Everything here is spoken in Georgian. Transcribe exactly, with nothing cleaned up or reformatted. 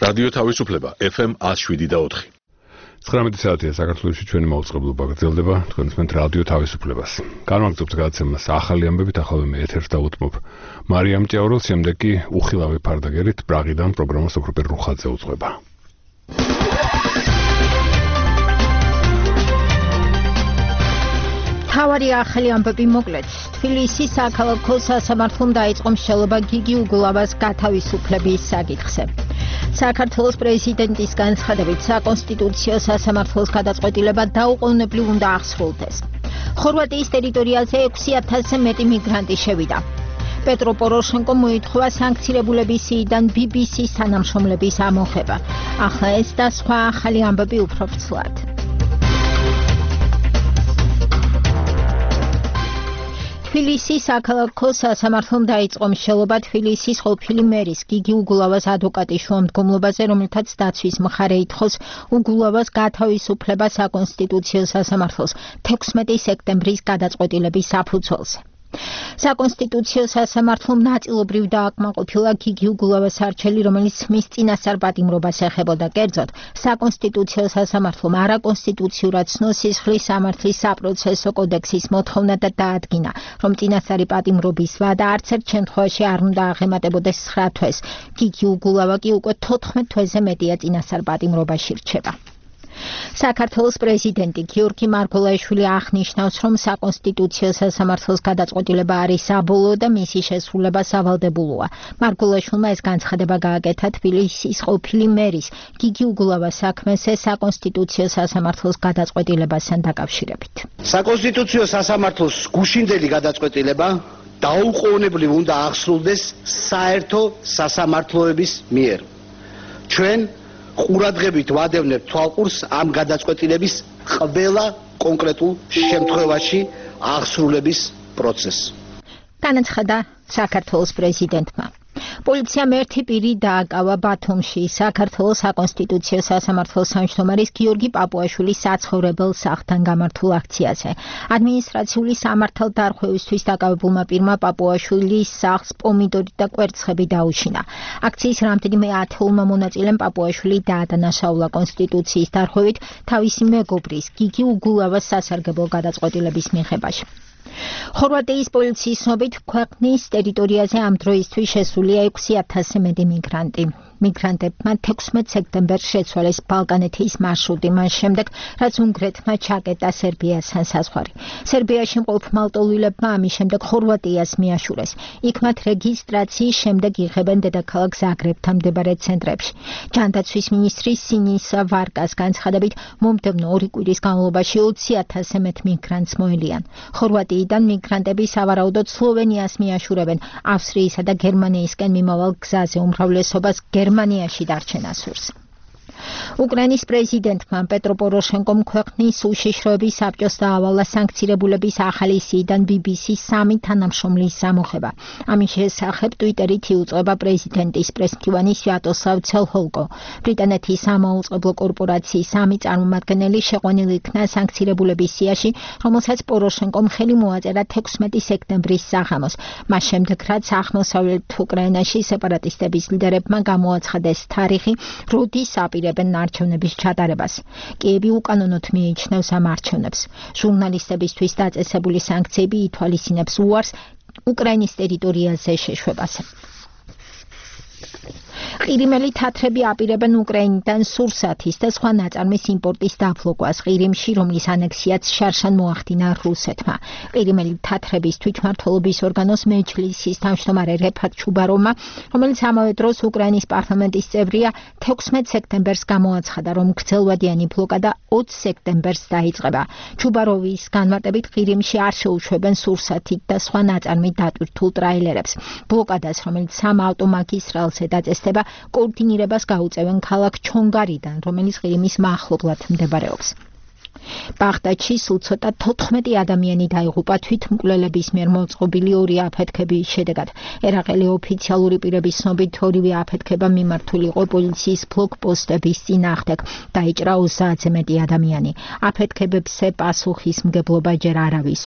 რადიო თავისუფლება ეფ ემ one oh seven და four. ცხრამეტი საათია საქართველოში ჩვენი მაუწყებლობა გრძელდება თქვენს მეთ რადიო თავისუფლებას. Განვაგრძობთ გადაცემას ახალი ამბებით, ახლა მე ეთერს დავუთმობ. მარიამ ჭიაურელ, შემდეგ კი უხილავი ფარდაგერით პრაღიდან პროგრამას ოქროპერ რუხაძე უძღვება. თავარი ახალი ამბები მოკლედ. თბილისის საქალაქო სასამართლომ დაიწყო მსჯელობა გიგი უგულავას გათავისუფლების საკითხზე. საქართველოს პრეზიდენტის განცხადებით საკონსტიტუციო სასამართლოს გადაწყვეტილება დაუყოვნებლივ უნდა ახსრულდეს. ხორვატიის ტერიტორიაზე ექვსი ათასზე მეტი მიგრანტი შევიდა. პეტრო პოროშენკომ მოითხოვა სანქცირებულების სიიდან ბი ბი სის თანამშრომლების ამოღება. ახლა ეს და სხვა ახალი ამბები უფრო ვრცლად. თბილისის საქალაქო სასამართლომ დაიწყო მსჯელობა თბილისის ყოფილი მერის გიგი უგულავას ადვოკატის შუამდგომლობაზე, რომელთაც დაცვის მხარე ითხოვს უგულავას გათავისუფლება საკონსტიტუციო სასამართლოს თექვსმეტი სექტემბრის გადაწყვეტილების საფუძველზე. საკონსტიტუციო სასამართლომ ნაწილობრივ დააკმაყოფილა გიგი უგულავას არჩევანი, რომელიც მის წინასწარ პატიმრობას ეხებოდა. კერძოდ, საკონსტიტუციო სასამართლომ არაკონსტიტუციურად ცნო სისხლის სამართლის საპროცესო კოდექსის მოთხოვნა და დაადგინა, რომ წინასწარი პატიმრობის ვადა არც ერთ შემთხვევაში არ უნდა აღემატებოდეს ცხრა თვეს. გიგი უგულავა კი უკვე თოთხმეტ თვეზე მეტია წინასწარ პატიმრობაში რჩება. საქართველოს პრეზიდენტი გიორგი მარგველაშვილი აღნიშნავს, რომ საკონსტიტუციო სასამართლოს გადაწყვეტილება არის საბოლოო და მისი შესრულება სავალდებულოა. მარგველაშვილმა ეს განცხადება გააკეთა თბილისის ყოფილი მერის გიგი უგულავას საქმესზე საკონსტიტუციო სასამართლოს გადაწყვეტილებასთან დაკავშირებით. საკონსტიტუციო სასამართლოს გუშინდელი გადაწყვეტილება დაუყოვნებლივ უნდა ახსრულდეს საერთო სასამართლოების მიერ. ჩვენ ყურადღებით ვადევნებთ თვალყურს ამ გადაწყვეტილების ყველა კონკრეტულ შემთხვევაში აღსრულების პროცესს. განაცხადა საქართველოს პრეზიდენტმა. პოლიციამ ერთი პირი დააკავა ბათუმში საქართველოს საკონსტიტუციო სასამართლოს თავმჯდომარის გიორგი პაპუაშვილის საცხოვრებელ სახლთან გამართულ აქციაზე. ადმინისტრაციული სამართალდარღვევისთვის დაკავებულმა პირმა პაპუაშვილის სახლს პომიდორი და კვერცხები დაუშინა. აქციის რამდენიმე ათეულმა მონაწილემ პაპუაშვილი დაადანაშაულა კონსტიტუციის დარღვევით თავისი მეგობრის გიგი უგულავას სასარგებლო გადაწყვეტილების მიღებაში. ხორვატიის პოლიციის ცნობით ქვეყნის ტერიტორიაზე ამ დროისთვის შესულია ექვსი ათასზე მეტი მიგრანტი. მიგრანტებმა თექვსმეტ სექტემბერს შეცვალეს ბალკანეთის მარშრუტი, მას შემდეგ, რაც უნგრეთმა ჩაკეტა სერბიასთან საზღვარი. სერბიაში მყოფ მალტოვილებმა ამის შემდეგ ხორვატიას მიაშურეს. იქ მათ რეგისტრაციის შემდეგ იღებენ დედაქალაქ ზაგრებთან მდებარე ცენტრებში. ჯანდაცვის მინისტრი სინისა ვარკას განცხადებით, მომდევნო ორი კვირის განმავლობაში ოცი ათასზე მეტ მიგრანტს მოელიან. ხორვატიიდან მიგრანტები სავარაუდოდ სლოვენიას მიაშურებენ. ავსტრიისა და გერმანიისკენ მიმავალ გზაზე უმრავლესობას გერმანიაში დარჩენა სურს. უკრაინის პრეზიდენტმა პეტრო პოროშენკომ ქვეყნის უშიშროების საბჭოს დაავალა სანქცირებულების ახალი სიიდან ბი ბი სის სამი თანამშრომლის ამოღება. ამის შესახებ ტვიტერით იუწყება პრეზიდენტის პრესმდივანი სვიატოსლავ ცელჰოლკო. ბრიტანეთის სამაუწყებლო კორპორაციის სამი წარმომადგენელი შეყვანილი იქნა სანქცირებულების სიაში, რომელსაც პოროშენკომ ხელი მოაწერა თექვსმეტი სექტემბრის საღამოს. მას შემდეგ, რაც აღმოსავლეთ უკრაინაში სეპარატისტების ლიდერებმა გამოაცხადეს თარიღი, როდის აპირებენ არჩევნების ჩატარებას. კიევი უკანონოდ მიიჩნევს ამ არჩევნებს. ჟურნალისტებისთვის დაწესებული სანქციები ითვალისწინებს უარს უკრაინის ტერიტორიაზე შეშვებას. ყირიმელი თათრები აპირებენ უკრაინიდან სურსათის და სხვა ნაწარმის იმპორტის დაბლოკვას ყირიმში, რომლის ანექსიაც შარშან მოახდინა რუსეთმა. ყირიმელი თათრების თვითმმართველობის ორგანოს მეჯლისის თავმჯდომარე რეფატ ჩუბაროვმა, რომელიც ამავე დროს უკრაინის პარლამენტის წევრია, თექვსმეტ სექტემბერს გამოაცხადა, რომ გრძელვადიანი ბლოკადა ოცი სექტემბერს დაიწყება. ჩუბაროვის განმარტებით ყირიმში არ შეუშვებენ სურსათით და სხვა ნაწარმით დატვირთულ ტრაილერებს. ბლოკადას, რომელიც სამ ავტომაგისტრალზე დაწესდება, კოორდინირებას გაუწევენ ქალაქ ჩონგარიდან, რომელიც ყირიმის მახლობლად მდებარეობს. ბაღდადში სულ ცოტა თოთხმეტი ადამიანი დაიღუპა თვითმკვლელების მიერ მოწყობილი ორი აფეთქების შედეგად. ერაყელი ოფიციალური პირების ცნობით ორივე აფეთქება მიმართული იყო პოლიციის ბლოკპოსტების წინააღმდეგ. დაიჭრა ოცდაათზე მეტი ადამიანი. აფეთქებებზე პასუხისმგებლობა ჯერ არავის